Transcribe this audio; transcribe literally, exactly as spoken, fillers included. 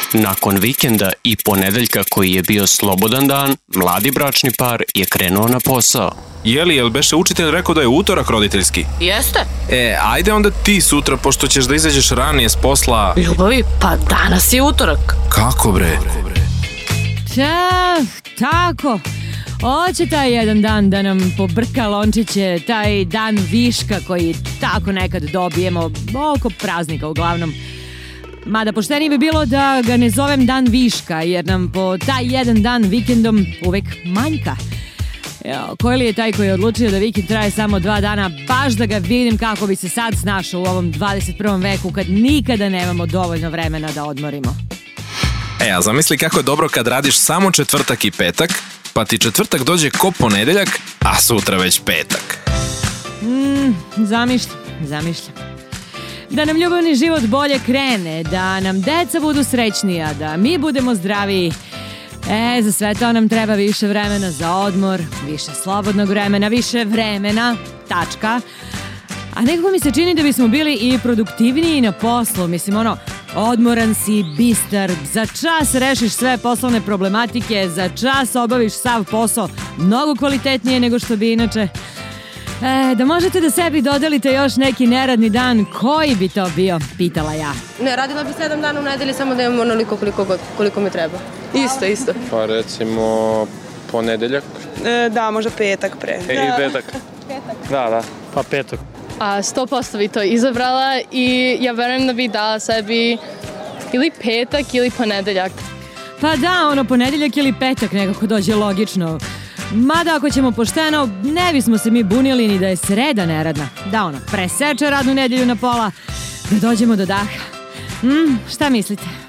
Nakon vikenda i ponedeljka koji je bio slobodan dan, mladi bračni par je krenuo na posao. Jeli, jel beše učitelj rekao da je utorak roditeljski? Jeste. E, ajde onda ti sutra, pošto ćeš da izađeš ranije s posla. Ljubavi, pa danas je utorak. Kako bre? Ta, tako. Oće taj jedan dan da nam pobrka lončiće, taj dan viška koji tako nekad dobijemo oko praznika uglavnom. Mada poštenije bi bilo da ga ne zovem dan viška, jer nam po taj jedan dan vikendom uvek manjka. Evo, koji li je taj koji je odlučio da vikend traje samo dva dana, baš da ga vidim kako bi se sad snašao u ovom dvadeset prvom veku kad nikada nemamo dovoljno vremena da odmorimo. E, a zamisli kako je dobro kad radiš samo četvrtak i petak, pa ti četvrtak dođe ko ponedeljak, a sutra već petak. Mm, zamišljam, zamišljam. Da nam ljubavni život bolje krene, da nam deca budu srećnija, da mi budemo zdraviji. E, za sve to nam treba više vremena za odmor, više slobodnog vremena, više vremena, tačka. A nekako mi se čini da bismo bili i produktivniji na poslu, mislim ono, odmoran si, bistar, za čas rešiš sve poslovne problematike, za čas obaviš sav posao mnogo kvalitetnije nego što bi inače. E, da možete da sebi dodelite još neki neradni dan, koji bi to bio, pitala ja. Ne, radila bi sedam dana u nedelji, samo da imam onoliko koliko, god, koliko mi treba. Isto, isto. Pa recimo ponedeljak. E, da, možda petak pre. E, i petak. Petak. Da, da. Pa petak. A sto posto bi to izabrala i ja verujem da bi dala sebi ili petak ili ponedeljak. Pa da, ono ponedeljak ili petak nekako dođe logično. Mada ako ćemo pošteno, ne bismo se mi bunili ni da je sreda neradna. Da ono, preseče radnu nedelju na pola, da dođemo do daha. Mm, šta mislite?